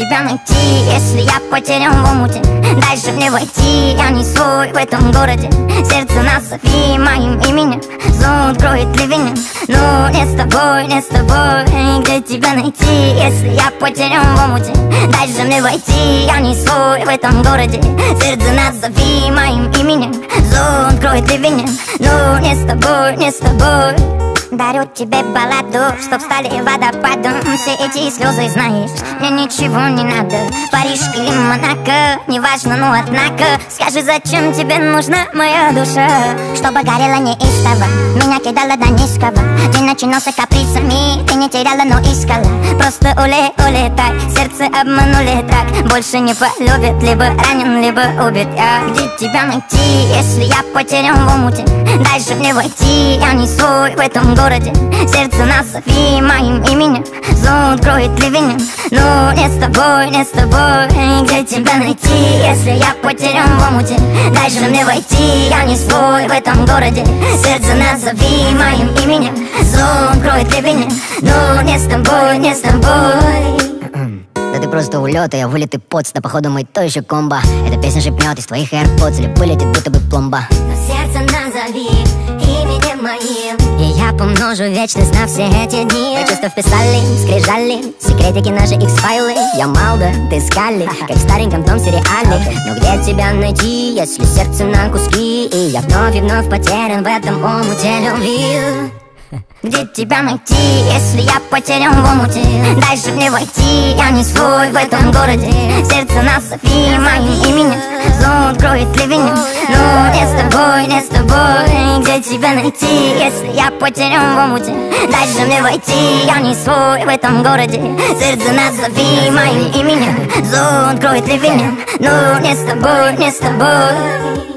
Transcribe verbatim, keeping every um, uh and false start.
тебя найти, если я потерян в омуте? Дай же мне войти, я не свой в этом городе. Сердце назови моим именем, зонт кроет ливень. Но не с тобой, не с тобой. Где тебя найти, если я потерян в омуте? Дай же мне войти, я не свой в этом городе. Сердце назови моим именем, зонт кроет ливень. Но не с тобой, не с тобой. Дарю тебе балладу, чтоб стали водопадом все эти слезы, знаешь, мне ничего не надо. Париж или Монако, неважно, но однако скажи, зачем тебе нужна моя душа? Чтобы горела неистово, меня кидала до низкого. День начинался капризами, ты не теряла, но искала. Просто уле, улетай, сердце обманули так. Больше не полюбит, либо ранен, либо убит я. Где тебя найти, если я потерян в омуте? Дай же мне войти, я не свой в этом городе. Сердце назови моим именем, зонт кроет ливень. Но не с тобой, не с тобой. Где тебя найти, если я потерян в омуте? Дай же мне войти, я не свой в этом городе. Сердце назови моим именем, зонт кроет ливень. Но не с тобой, не с тобой. Да ты просто улет, а я вылитый поц. Да походу мы то еще комбо. Эта песня шипнет из твоих AirPods или вылетит будто бы пломба. Но сердце назови именем моим, и я помножу вечность на все эти дни. Мы чувства вписали, скрижали секретики наши X-файлы. Я Малда, ты Скалли, как в стареньком том сериале. Но где тебя найти, если сердце на куски? И я вновь и вновь потерян в этом омуте любви. Где тебя найти, если я потерян в омуте? Дай же мне войти, я не свой в этом городе. Сердце назови моим именем, зонт кроет ливень. Но не с тобой, не с тобой. Где тебя найти, если я потерян в омуте? Дай же мне войти, я не свой в этом городе. Сердце назови моим именем, зонт кроет ливень. Но не с тобой, не с тобой.